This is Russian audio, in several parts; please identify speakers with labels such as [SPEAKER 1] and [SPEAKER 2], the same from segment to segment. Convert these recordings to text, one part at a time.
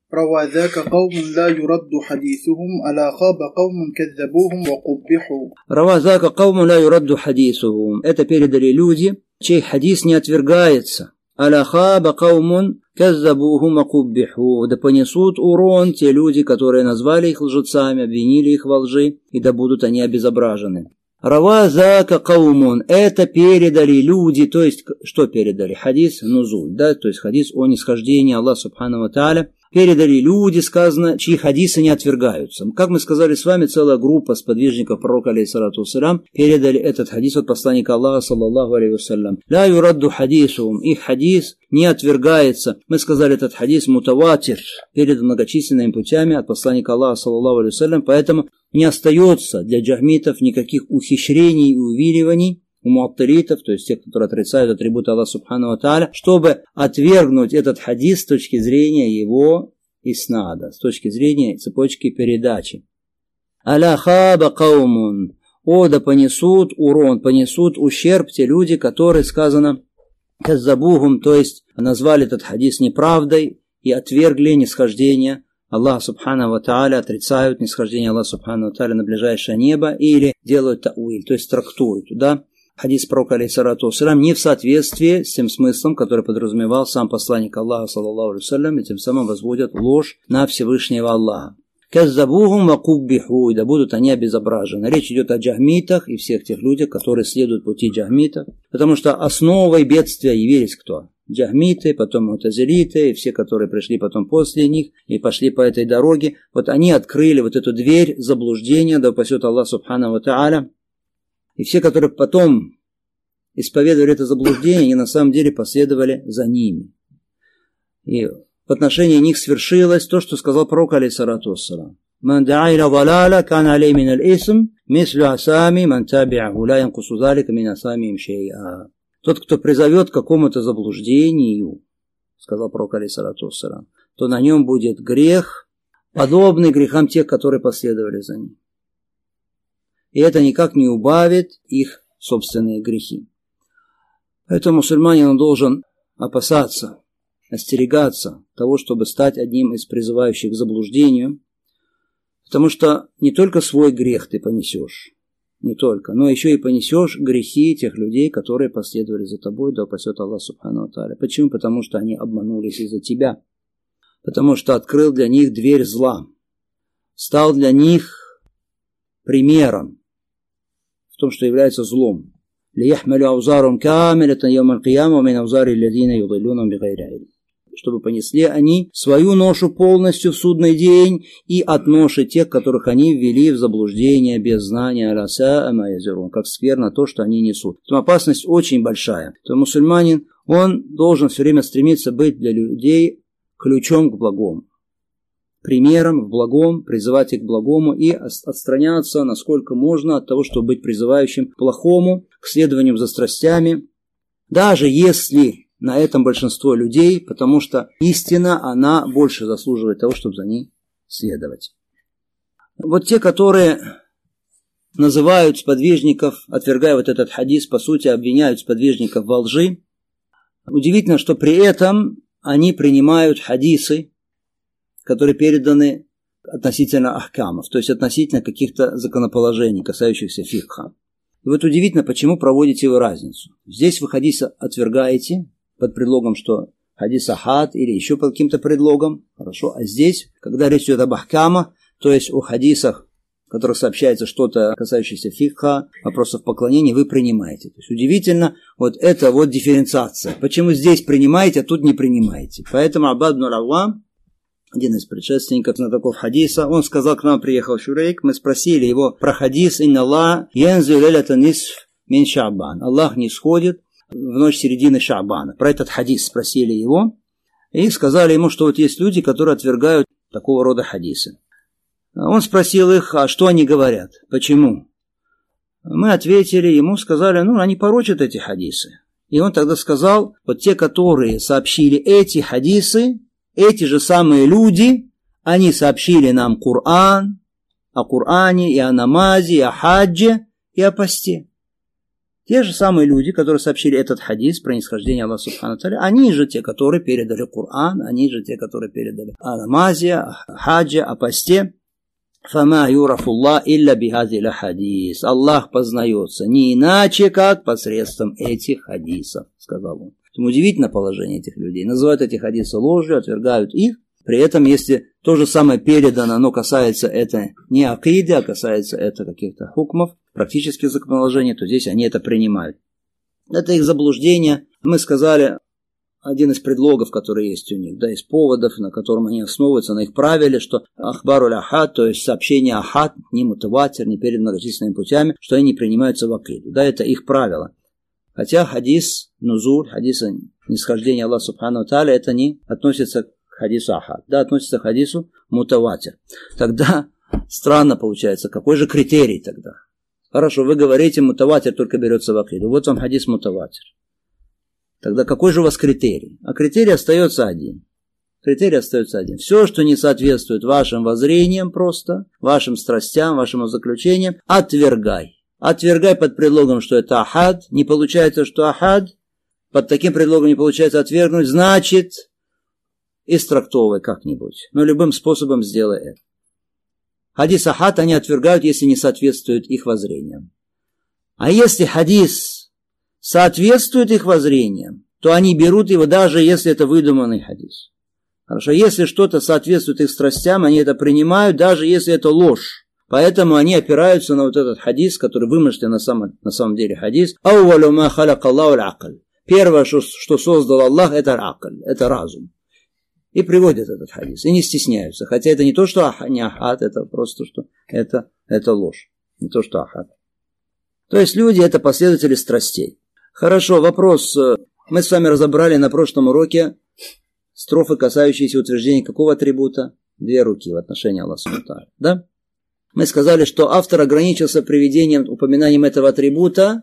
[SPEAKER 1] روى ذاك قوم لا يرد حديثهم ألا خاب قوم كذبوهم وقبحوا.
[SPEAKER 2] روى ذاك قوم لا يرد حديثهم. Это передали люди, чей хадис не отвергается. Аля хаба каумун каззабухум акуббиху. Да понесут урон те люди, которые назвали их лжецами, обвинили их во лжи, и да будут они обезображены. Рава зака каумун. Это передали люди, то есть что передали? Хадис нузуль, да, то есть хадис о нисхождении Аллаха субхану ва тааля. Передали люди, сказано, чьи хадисы не отвергаются. Как мы сказали с вами, целая группа сподвижников пророка, алейхиссалату вассалям, передали этот хадис от посланника Аллаха, саллаллаху алейхи вассалям. Ля юрадду хадисухум. Их хадис не отвергается. Мы сказали, этот хадис мутаватир, передан многочисленными путями от посланника Аллаха, саллаллаху алейхи вассалям, поэтому не остается для джахмитов никаких ухищрений и увиливаний у муаттилитов, то есть тех, которые отрицают атрибуты Аллаха субхану ва тааля, чтобы отвергнуть этот хадис с точки зрения его иснада, с точки зрения цепочки передачи. Аля хаба каумун. О, да понесут урон, понесут ущерб те люди, которые, сказано, каззабухум, то есть назвали этот хадис неправдой и отвергли нисхождение Аллаха субхану ва тааля, отрицают нисхождение Аллаха субхану ва тааля на ближайшее небо или делают тауиль, то есть трактуют, да, хадис пророка, алейхиссалату вассалям, не в соответствии с тем смыслом, который подразумевал сам посланник Аллаха, саллаллаху алейхи вассалям, и тем самым возводят ложь на Всевышнего Аллаха. Каззабухум ва куббиху, да будут они обезображены. Речь идет о джахмитах и всех тех людях, которые следуют пути джахмитов, потому что основой бедствия явились кто? Джахмиты, потом мутазилиты, и все, которые пришли потом после них и пошли по этой дороге. Вот они открыли вот эту дверь заблуждения, да упасет Аллах субхану ва тааля. И все, которые потом исповедовали это заблуждение, они на самом деле последовали за ними. И в отношении них свершилось то, что сказал пророк, алейхиссалату вассалам. «Ман да'a иля далаля, кан алей мин аль-исм, мислю асами, ман таби'аху, ла янкусу залика мин асамиим шей'a». Тот, кто призовет к какому-то заблуждению, сказал пророк, алейхиссалату вассалам, то на нем будет грех, подобный грехам тех, которые последовали за ним. И это никак не убавит их собственные грехи. Поэтому мусульманин он должен опасаться, остерегаться того, чтобы стать одним из призывающих к заблуждению, потому что не только свой грех ты понесешь, не только, но еще и понесешь грехи тех людей, которые последовали за тобой, да упасет Аллах субхану ва тааля. Почему? Потому что они обманулись из-за тебя, потому что открыл для них дверь зла, стал для них примером в том, что является злом. Чтобы понесли они свою ношу полностью в судный день и от ноши тех, которых они ввели в заблуждение без знания, как скверно то, что они несут. Поэтому опасность очень большая. То мусульманин, он должен все время стремиться быть для людей ключом к благому, примером в благом, призывать их к благому и отстраняться, насколько можно, от того, чтобы быть призывающим к плохому, к следованию за страстями, даже если на этом большинство людей, потому что истина, она больше заслуживает того, чтобы за ней следовать. Вот те, которые называют сподвижников, отвергая вот этот хадис, по сути, обвиняют сподвижников во лжи, удивительно, что при этом они принимают хадисы, которые переданы относительно ахкамов, то есть относительно каких-то законоположений, касающихся фикха. И вот удивительно, почему проводите вы разницу. Здесь вы хадис отвергаете под предлогом, что хадис ахад или еще под каким-то предлогом, хорошо, а здесь, когда речь идет об ахкамах, то есть о хадисах, в которых сообщается что-то, касающееся фикха, вопросов поклонения, вы принимаете. То есть удивительно, вот это вот дифференциация. Почему здесь принимаете, а тут не принимаете. Поэтому Аббад ибн Аввам, один из предшественников знатоков хадиса, он сказал, к нам приехал Шурейк, мы спросили его про хадис «Инна Аллах янзу лейлата нисф мин Ша'бан». Аллах не сходит в ночь середины Ша'бана. Про этот хадис спросили его и сказали ему, что вот есть люди, которые отвергают такого рода хадисы. Он спросил их, а что они говорят, почему? Мы ответили ему, сказали, они порочат эти хадисы. И он тогда сказал, вот те, которые сообщили эти хадисы, эти же самые люди, они сообщили нам Коран, о Коране, и о намазе, и о хаджи, и о посте. Те же самые люди, которые сообщили этот хадис про нисхождение Аллаха Субхану Тааля, они же те, которые передали Коран, они же те, которые передали о намазе, о хаджи, о посте. «Фама юрафуллах илля бихазиля хадис». Аллах познается не иначе, как посредством этих хадисов, сказал он. Удивительное положение этих людей. Называют эти хадисы ложью, отвергают их. При этом, если то же самое передано, но касается это не акиды, а касается это каких-то хукмов, практических законоположений, то здесь они это принимают. Это их заблуждение. Мы сказали, один из предлогов, который есть у них, да, из поводов, на котором они основываются, на их правиле, что ахбаруль ахад, то есть сообщение ахад, не мутаватир, не перед многочисленными путями, что они не принимаются в акиду. Да, это их правило. Хотя хадис нузуль, хадис нисхождения Аллаха Субхану Тааля, это не относится к хадису ахад, да, относится к хадису мутаватир. Тогда странно получается, какой же критерий тогда? Хорошо, вы говорите, мутаватир только берется в акиду. Вот вам хадис мутаватир. Тогда какой же у вас критерий? А критерий остается один. Критерий остается один. Все, что не соответствует вашим воззрениям просто, вашим страстям, вашим заключениям, отвергай. Отвергай под предлогом, что это ахад. Не получается, что ахад. Под таким предлогом не получается отвергнуть. Значит, истрактовывай как-нибудь. Но любым способом сделай это. Хадис ахад они отвергают, если не соответствует их воззрениям. А если хадис соответствует их воззрениям, то они берут его, даже если это выдуманный хадис. Хорошо, если что-то соответствует их страстям, они это принимают, даже если это ложь. Поэтому они опираются на вот этот хадис, который вымышлен на самом деле хадис. Первое, что создал Аллах, это акль, это разум. И приводят этот хадис, и не стесняются. Хотя это не то, что не ахад, это просто, что это ложь. Не то, что ахад. То есть люди – это последователи страстей. Хорошо, вопрос. Мы с вами разобрали на прошлом уроке строфы, касающиеся утверждения какого атрибута? 2 руки в отношении Аллаха Субхану Тааля. Да? Мы сказали, что автор ограничился приведением, упоминанием этого атрибута,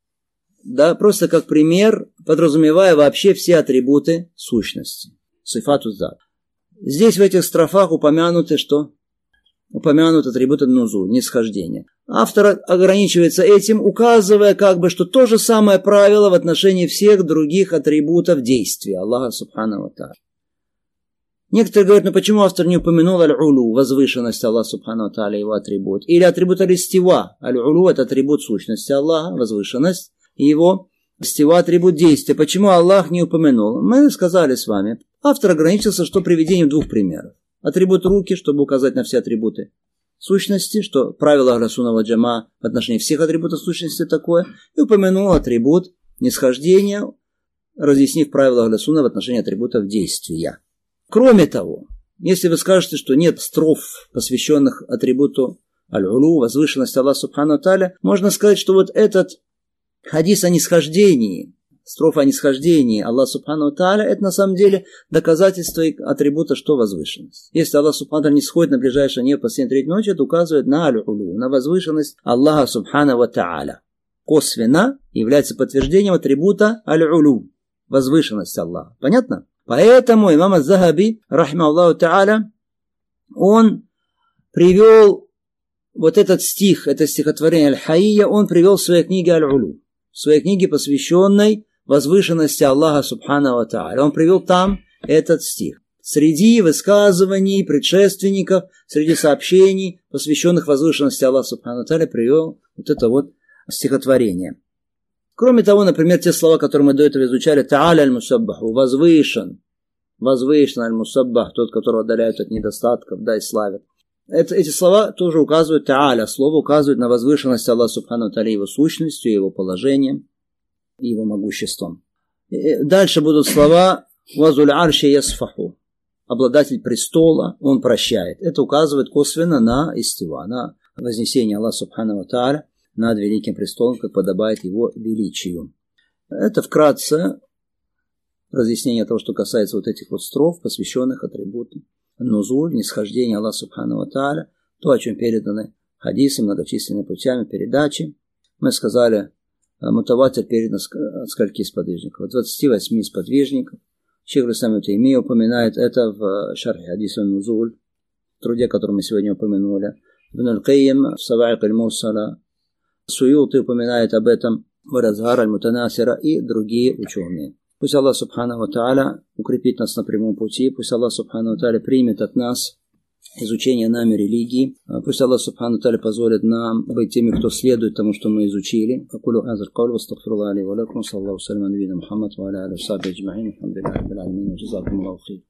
[SPEAKER 2] да, просто как пример, подразумевая вообще все атрибуты сущности. Сифату зат. Здесь в этих строфах упомянуты что? Упомянут атрибуты нузуль, нисхождения. Автор ограничивается этим, указывая как бы, что то же самое правило в отношении всех других атрибутов действия Аллаха Субхану ва Тааля. Некоторые говорят, ну почему автор не упомянул аль-улу, возвышенность Аллаха Субхану ва Тааля, его атрибут, или атрибут аль-истива. Аль-улу – это атрибут сущности Аллаха, возвышенность, и его истива – атрибут действия. Почему Аллах не упомянул? Мы сказали с вами, автор ограничился, что приведением 2 примеров. Атрибут руки, чтобы указать на все атрибуты сущности, что правило Ахлю Сунна валь Джамаа в отношении всех атрибутов сущности такое, и упомянул атрибут нисхождения, разъяснив правило Ахлю Сунна в отношении атрибутов действия. Кроме того, если вы скажете, что нет строф, посвященных атрибуту аль-улу, возвышенности Аллаха Субхану Тааля, можно сказать, что вот этот хадис о нисхождении, строфа о нисхождении Аллаха Субхану Тааля, это на самом деле доказательство атрибута, что возвышенность. Если Аллах Субхану Тааля не сходит на ближайшее небо по 7-3 ночи, это указывает на аль-улу, на возвышенность Аллаха Субхану Тааля. Косвенно является подтверждением атрибута аль-улу, возвышенность Аллаха. Понятно? Поэтому имам ас-Захаби, рахимахуллаху Тааля, он привел вот этот стих, это стихотворение аль-Хайя, он привел в своей книге аль-улу, в своей книге, посвященной возвышенности Аллаха Субхану Тааля. Он привел там этот стих. Среди высказываний предшественников, среди сообщений, посвященных возвышенности Аллаха Субхану Тааля, привел вот это вот стихотворение. Кроме того, например, те слова, которые мы до этого изучали, «Та'аля аль-мусаббаху», возвышен аль-мусаббах, тот, которого отдаляют от недостатков, да, и славят. Эти слова тоже указывают, «Та'аля», слово указывает на возвышенность Аллаха Субхану Тааля, его сущностью, его положением, его могуществом. И дальше будут слова «Вазуль арши ясфаху», обладатель престола, он прощает. Это указывает косвенно на истива, на вознесение Аллаха Субхану Тааля над великим престолом, как подобает его величию. Это вкратце разъяснение того, что касается вот этих вот строф, посвященных атрибуту нузуль, нисхождения Аллаха Субхану Тааля, то, о чем переданы хадисы многочисленными путями передачи. Мы сказали, мутаватир передан от скольки сподвижников? От 28 сподвижников. Шейх ал-Ислам Таймия упоминает это в шархе хадиса нузуль, в труде, который мы сегодня упомянули. Ибн аль-Кайим в Саваик аль-Мурсала. Суюти упоминает об этом Варазгар аль-Мутанасира и другие ученые. Пусть Аллах Субхану ва Тааля укрепит нас на прямом пути, пусть Аллах Субхану ва Тааля примет от нас изучение нами религии, пусть Аллах Субхану ва Тааля позволит нам быть теми, кто следует тому, что мы изучили. Акулу хазар каулю вастагфируллахи ва лакум, саллаллаху салям на набийина Мухаммад ва аля алихи ва сахбихи аджмаин, алхамдулиллахи раббил аламин, джазакумуллаху хейр.